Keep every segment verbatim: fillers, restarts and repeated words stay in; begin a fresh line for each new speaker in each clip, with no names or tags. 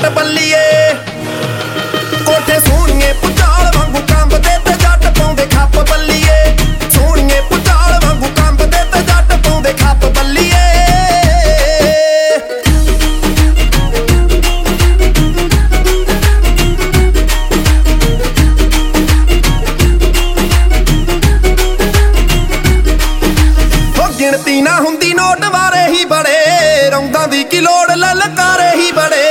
ਬੱਲੀਏ। ਕੋਠੇ ਸੋਹਣੀਏ ਪੁਚਾਲ ਵਾਂਗੂ ਕੰਬਦੇ ਤੇ ਜੱਟ ਪਾਉਂਦੇ ਖੱਪ ਬੱਲੀਏ। ਸੋਹਣੀਏ ਪੁਚਾਲ ਵਾਂਗੂ ਕੰਬਦੇ ਤੇ ਜੱਟ ਪਾਉਂਦੇ ਖੱਪ ਬੱਲੀਏ। ਗਿਣਤੀ ਨਾ ਹੁੰਦੀ ਨੋਟ ਵਾਰੇ ਹੀ ਬੜੇ, ਰੌਂਦਾਂ ਦੀ ਕੀ ਲੋੜ ਲਲਕਾਰੇ ਹੀ ਬੜੇ।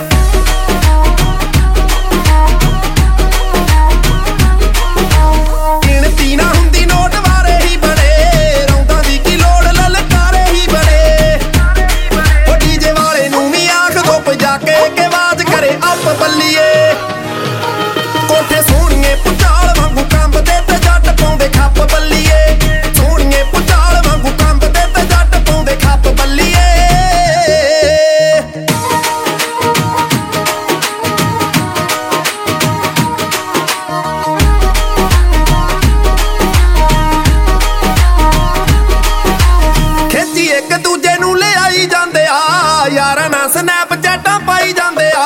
ਗਿਣਤੀ ਨਾ ਹੁੰਦੀ ਨੋਟ ਵਾਰੇ ਹੀ ਬੜੇ, ਰੌਂਦਾਂ ਦੀ ਕੀ ਲੋੜ ਲਲਕਾਰੇ ਹੀ ਬੜੇ। ਉਹ ਡੀਜੇ ਵਾਲੇ ਨੂੰ ਵੀ ਆਖ ਦੋ ਪਜਾ ਕੇ ਕਿ ਆਵਾਜ਼ ਕਰੇ ਅੱਪ ਬੱਲੀਏ। ਕੋਠੇ ਸੋਹਣੀਏ ਪੁਚਾਲ ਵਾਂਗੂ ਕੰਬਦੇ ਤੇ ਜੱਟ ਪਾਉਂਦੇ ਖੱਪ ਬੱਲੀਏ। ਸੋਹਣੀਏ ਪੁਚਾਲ ਵਾਂਗੂ ਕੰਬਦੇ ਤੇ ਜੱਟ ਪਾਉਂਦੇ ਖੱਪ ਬੱਲੀਏ। ਖਿੱਚੀ ਇੱਕ ਦੂਜੇ ਨੂੰ ਲਿਆਈ ਜਾਂਦੇ ਆ, ਯਾਰਾਂ ਨਾਲ ਸਨੈਪਚੈਟਾਂ ਪਾਈ ਜਾਂਦੇ ਆ।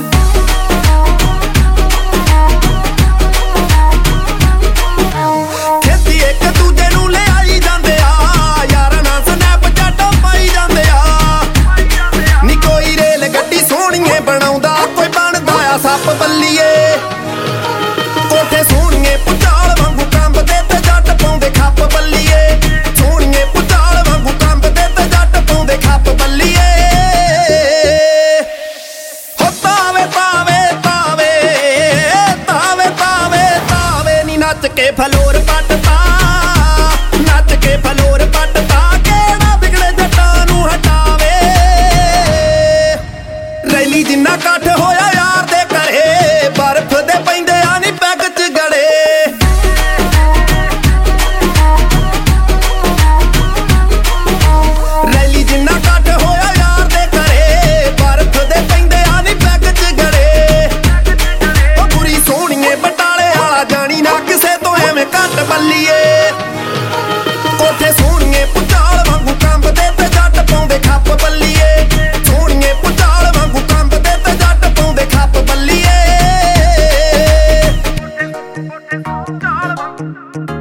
ਖਿੱਚੀ ਇੱਕ ਦੂਜੇ ਨੂੰ ਲਿਆਈ ਜਾਂਦੇ ਆ, ਯਾਰਾਂ ਨਾਲ ਸਨੈਪਚੈਟਾਂ ਪਾਈ ਜਾਂਦੇ ਆ। ਨੀ ਕੋਈ ਰੇਲ ਗੱਡੀ ਸੋਹਣੀਏ ਬਣਾਉਂਦਾ, ਕੋਈ ਬਣਦਾ ਆ ਸੱਪ ਬੱਲੀਏ। ਕੋਠੇ ਸੋਹਣੀਏ ਪੁਚਾਲ ਵਾਂਗੂ ਕੰਬਦੇ ਤੇ ਜੱਟ ਪਾਉਂਦੇ ਖੱਪ ਬੱਲੀਏ। ਸੋਹਣੀਏ ਪੁਚਾਲ ਵਾਂਗੂ ਕੰਬਦੇ ਤੇ ਜੱਟ ਪਾਉਂਦੇ ਖੱਪ ਬੱਲੀਏ। ਹੋ ਤਾਵੇ ਤਾਵੇ ਤਾਵੇ ਤਾਵੇ ਤਾਵੇ ਤਾਵੇ ਨੀ ਨੱਚ ਕੇ ਫਲੋਰ ਪੱਟਦਾ, ਨੱਚ ਕੇ ਫਲੋਰ ਪੱਟਦਾ। ਕਿਹੜਾ ਵਿਗੜੇ ਜੱਟਾਂ ਨੂੰ ਹਟਾਵੇ, ਰੈਲੀ ਜਿੰਨਾ ਇਕੱਠ ਹੋਇਆ ਯਾਰ ਦੇ ਘਰੇ, ਬਰਫ਼ ਦੇ ਪੈਂਦੇ ਆ ਨੀ ਪੈਗ ਚ ਗੜੇ। ਰੈਲੀ ਜਿੰਨਾ ਇਕੱਠ ਹੋਇਆ ਯਾਰ ਦੇ ਘਰੇ, ਬਰਫ਼ ਦੇ ਪੈਂਦੇ ਆ ਨੀ ਪੈਗ ਚ ਗੜੇ। ਉਹ ਕੁੜੀ ਸੋਹਣੀਏ ਬਟਾਲੇ ਵਾਲਾ ਜਾਣੀ ਨਾ ਕਿਸੇ ਤੋਂ ਐਵੇਂ ਘੱਟ ਬੱਲੀਏ। ਕੋਠੇ ਸੋਹਣੀਏ ਪੁਚਾਲ ਵਾਂਗੂ ਕੰਬਦੇ ਤੇ ਜੱਟ ਪਾਉਂਦੇ ਖੱਪ ਬੱਲੀਏ। ਸੋਹਣੀਏ ਪੁਚਾਲ ਵਾਂਗੂ ਕੰਬਦੇ ਤੇ ਜੱਟ ਪਾਉਂਦੇ ਖੱਪ ਬੱਲੀਏ।